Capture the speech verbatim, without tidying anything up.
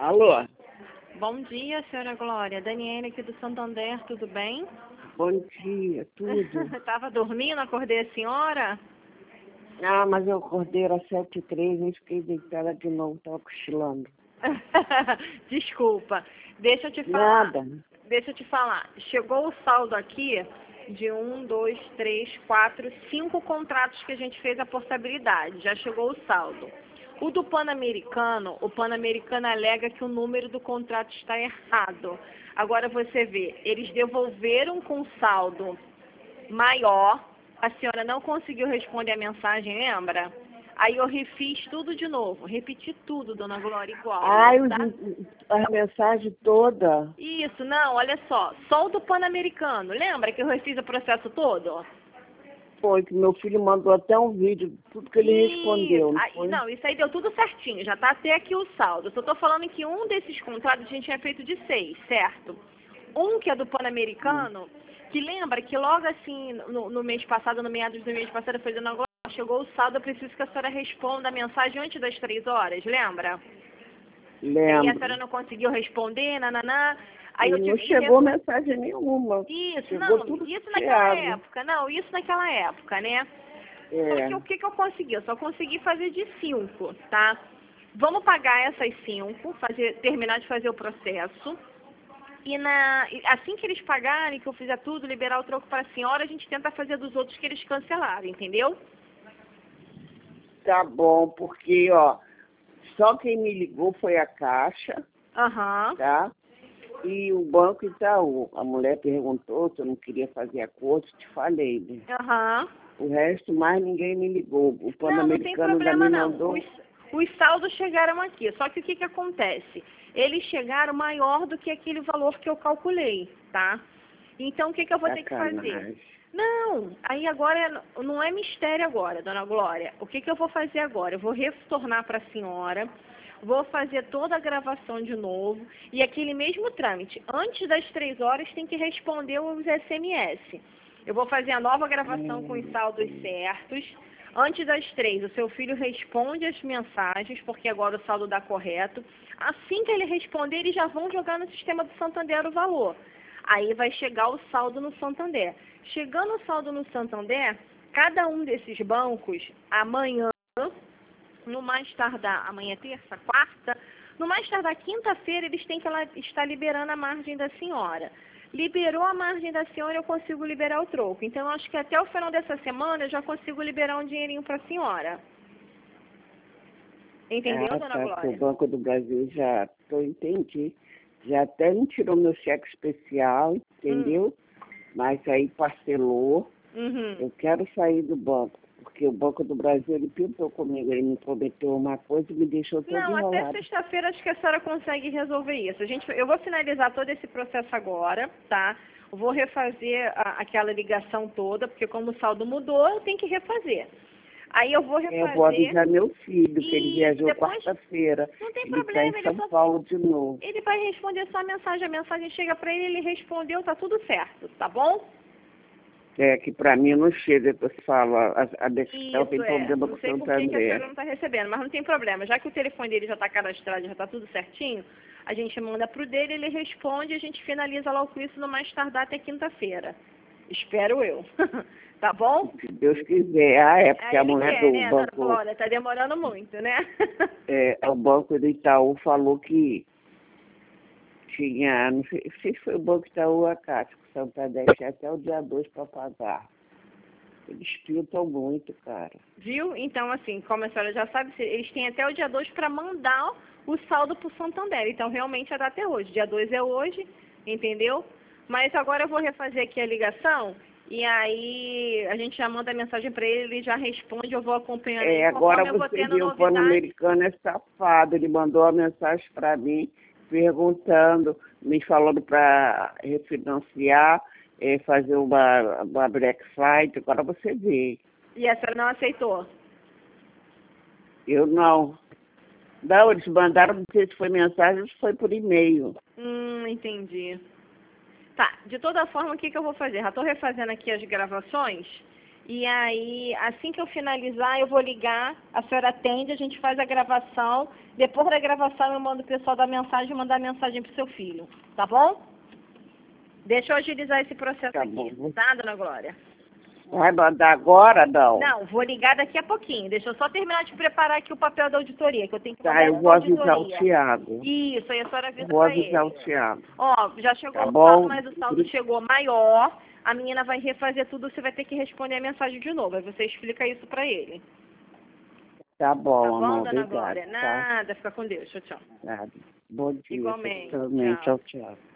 Alô? Bom dia, senhora Glória. Daniela aqui do Santander, tudo bem? Bom dia, tudo. Estava dormindo, acordei a senhora? Ah, mas eu acordei às sete e três e fiquei deitada de novo, estava cochilando. Desculpa. Deixa eu te falar. Nada. Deixa eu te falar. Chegou o saldo aqui de um, dois, três, quatro, cinco contratos que a gente fez a portabilidade. Já chegou o saldo. O do Pan-Americano, o Pan-Americano alega que o número do contrato está errado. Agora você vê, eles devolveram com saldo maior. A senhora não conseguiu responder a mensagem, lembra? Aí eu refiz tudo de novo, repeti tudo, dona Glória, igual. Ai, tá? a mensagem toda. Isso, não, olha só, só o do Pan-Americano, lembra que eu refiz o processo todo? Foi que meu filho mandou até um vídeo, tudo que ele Isso. respondeu, não Aí, foi? não, isso aí deu tudo certinho, já tá até aqui o saldo. Eu só tô falando que um desses contratos a gente tinha feito de seis, certo? Um que é do Pan-Americano, que lembra que logo assim, no, no mês passado, no meados do mês passado, foi dando agora, chegou o saldo, eu preciso que a senhora responda a mensagem antes das três horas, lembra? Lembro. E a senhora não conseguiu responder, nananá. Aí E eu não tive que chegou resolver. mensagem nenhuma. Isso, Chegou não, tudo isso naquela chiado. época, não, isso naquela época, né? Só É. que o que, que eu consegui? Eu só consegui fazer de cinco, tá? Vamos pagar essas cinco, fazer, terminar de fazer o processo. E na, e assim que eles pagarem, que eu fizer tudo, liberar o troco para a senhora, a gente tenta fazer dos outros que eles cancelaram, entendeu? Tá bom, porque, ó, só quem me ligou foi a Caixa, Aham. tá? E o Banco Itaú. A mulher perguntou se eu não queria fazer acordo, te falei, né? Aham. O resto, mais ninguém me ligou. O Não, não tem Pan-Americano ainda problema me não. mandou. Os, os saldos chegaram aqui. Só que o que, que acontece? Eles chegaram maior do que aquele valor que eu calculei, tá? Então o que, que eu vou ter que fazer? Sacanagem. Não, aí agora não é mistério agora, dona Glória. O que, que eu vou fazer agora? Eu vou retornar para a senhora, vou fazer toda a gravação de novo e aquele mesmo trâmite. Antes das três horas tem que responder os S M S. Eu vou fazer a nova gravação com os saldos certos. Antes das três, o seu filho responde as mensagens, porque agora o saldo dá correto. Assim que ele responder, eles já vão jogar no sistema do Santander o valor. Aí vai chegar o saldo no Santander. Chegando o saldo no Santander, cada um desses bancos, amanhã, no mais tardar, amanhã é terça, quarta, no mais tardar quinta-feira, eles têm que lá estar liberando a margem da senhora. Liberou a margem da senhora, eu consigo liberar o troco. Então, eu acho que até o final dessa semana eu já consigo liberar um dinheirinho para a senhora. Entendeu, Ah, dona tá, que o Glória? Banco do Brasil já, eu entendi. Já até me tirou meu cheque especial, entendeu? Hum. Mas aí parcelou. Uhum. Eu quero sair do banco, porque o Banco do Brasil, ele pintou comigo, ele me prometeu uma coisa e me deixou todo Não, até enrolado. sexta-feira acho que a senhora consegue resolver isso. A gente, eu vou finalizar todo esse processo agora, tá? Eu vou refazer a, aquela ligação toda, porque como o saldo mudou, eu tenho que refazer. Aí eu vou refazer. Eu vou avisar meu filho, que ele Isso, viajou depois- quarta-feira. Não tem Ele está problema, em ele São só- Paulo de novo. Ele vai responder só a mensagem. A mensagem chega para ele, ele respondeu, tá tudo certo, tá bom? É, que para mim não chega, que eu falo, a, a Dextel tem Isso, é. problema com Não o sei por que que a Santander. senhora não está recebendo, mas não tem problema. Já que o telefone dele já está cadastrado, já está tudo certinho, a gente manda pro dele, ele responde e a gente finaliza logo com isso no mais tardar até quinta-feira. Espero eu. Tá bom? Se Deus quiser. Ah, é porque Aí a ele mulher quer, do né, dona banco, Glória? Tá demorando muito, né? é, o banco do Itaú falou que tinha, não sei, não sei se foi o Banco Itaú ou a Caixa, que o Santander tinha até o dia dois para pagar. Eles pintam muito, cara. Viu? Então, assim, como a senhora já sabe, eles têm até o dia dois para mandar o saldo pro Santander. Então, realmente, a data é hoje. Dia dois é hoje, entendeu? Mas agora eu vou refazer aqui a ligação e aí a gente já manda a mensagem para ele, ele já responde, eu vou acompanhando É, aí. agora Conforme eu vou você tendo viu, o novidade. Pan-Americano é safado. Ele mandou uma mensagem para mim, perguntando, me falando para refinanciar, é, fazer uma, uma Black Friday. Agora você vê. E a senhora não aceitou? Eu não. Não, eles mandaram, não sei se foi mensagem ou se foi por e-mail. Hum, entendi. Tá, de toda forma, o que, que eu vou fazer? Já estou refazendo aqui as gravações E aí, assim que eu finalizar, eu vou ligar, a senhora atende, a gente faz a gravação. Depois da gravação, eu mando o pessoal da mensagem mandar a mensagem pro seu filho. Tá bom? Deixa eu agilizar esse processo Tá aqui. bom. Tá, dona Glória? Vai mandar agora, não? Não, vou ligar daqui a pouquinho. Deixa eu só terminar de preparar aqui o papel da auditoria, que eu tenho que mandar Tá, eu pra vou avisar o auditoria. Tiago. Isso, aí a senhora avisa Vou pra avisar ele. o Tiago. Ó, já chegou Tá o bom? saldo, mas o saldo chegou maior. A menina vai refazer tudo, você vai ter que responder a mensagem de novo. Aí você explica isso pra ele. Tá bom, Tá bom, amor. dona Obrigado. Glória? Tá? Nada, fica com Deus. Tchau, tchau. Nada. Bom dia. Igualmente. Também. Tchau. Tchau, tchau.